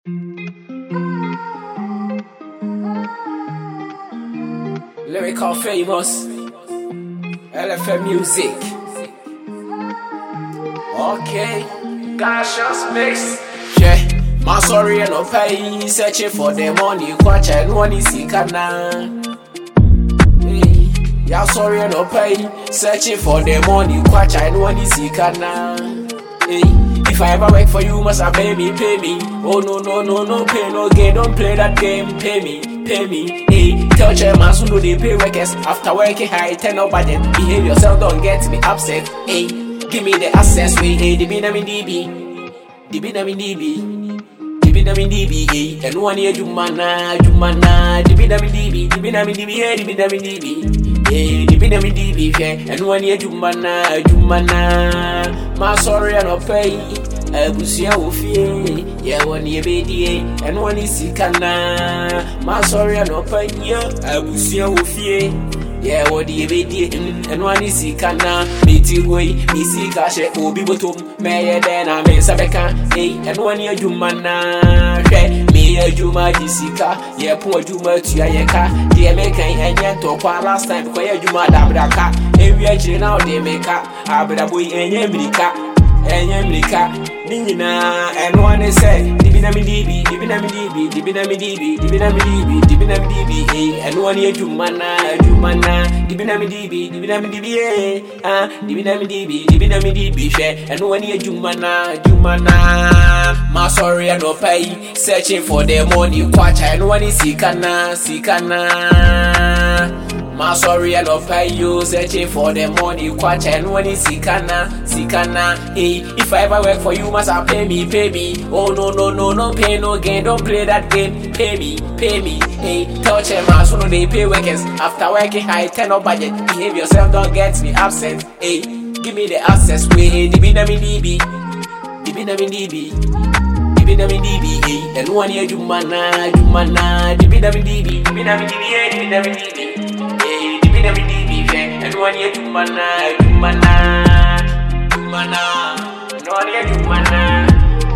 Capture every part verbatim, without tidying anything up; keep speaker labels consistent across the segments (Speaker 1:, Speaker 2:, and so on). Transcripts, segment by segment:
Speaker 1: Lyrical famous L F M music. Okay, Gaseous mix. Yeah, my sorry and no pay. Searching for the money, watch and money see kana. Hey, yeah, sorry and no pay. Searching for the money, watch and money see kana. Hey, if I ever work for you, must I pay me, pay me. Oh no no no no pay no game, don't play that game, pay me. Pay me, hey, tell chairman soon do they pay workers after working high, turn up budget, behave yourself, don't get me upset, hey, give me the access way, hey, the binami D B, the binami D B, the binami D B, hey, and one year Jumana, Jumana, the binami D B, the binami D B, hey, the binami D B, hey, the binami D B, hey, and one year Jumana, Jumana, my sorry I no pay. Abusia ofie ye woni ebedie eno woni sikana ma sorry no panya abusia ofie ye wodi ebedie eno woni sikana meti hoi mi sika she obi botom meye de na me sabeka eh eno woni adwuma na hwe me adwuma di sika ye po adwuma tua ye ka de me kan enye to kwa last time ko ye adwuma dabra ka ewi agire na o de me ka abra boy enye mirika enye mirika Nina and one is said, Dibinami D B, Dibinami D B, Dibinami D B, Dibinami D B, Dibinami D B, and one year Jumana, Jumana, Dibinami D B, Dibinami D B, ah, Dibinami D B, Dibinami D B, and one year Jumana, Jumana. My sorry, I no pay, searching for the money, watch, and one is Sikana, Sikana. My sorry, I don't pay you, searching for the money, watch and when it's Sikana, Sikana. Hey, if I ever work for you, must I pay me, pay me. Oh no, no, no, no pay no game, don't play that game, pay me, pay me. Hey, tell chairman, so no they pay workers after working high, turn up budget, behave yourself, don't get me upset. Hey, give me the access way, hey, the binami D B, the binami D B. Binami D B, hey, and one year Jumana, Jumana, the binami D B, the binami D B, hey, the binami D B. Binami D B, and one year Jumana, Jumana, Jumana, no one year Jumana,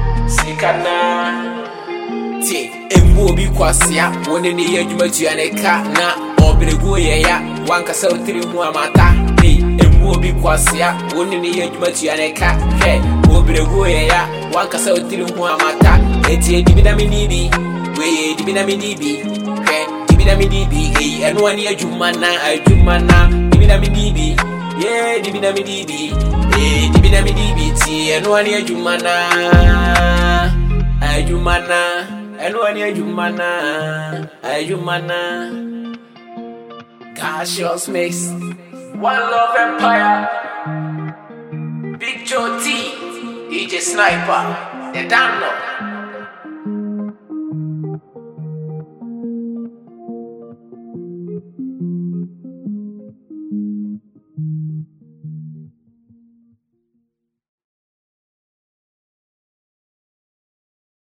Speaker 1: Sikana. T. Embo bi kwasia, one in the year Jumatu and a cat na, or Brego ya, one castle three muamata. Hey, Embo bi kwasia, one in the year Jumatu and a cat, hey, or Brego ya, one castle three muamata. It's a Binami D B, way Binami D B, hey. Dibinami D B, eh, and one year Jumana, Jumana, Dibinami D B, yeah, Dibinami D B, eh, Dibinami D B, T, and one year Jumana, Jumana, and one year Jumana, Jumana, Gaseous mix, One Love Empire, Big Joe T, D J Sniper, the download.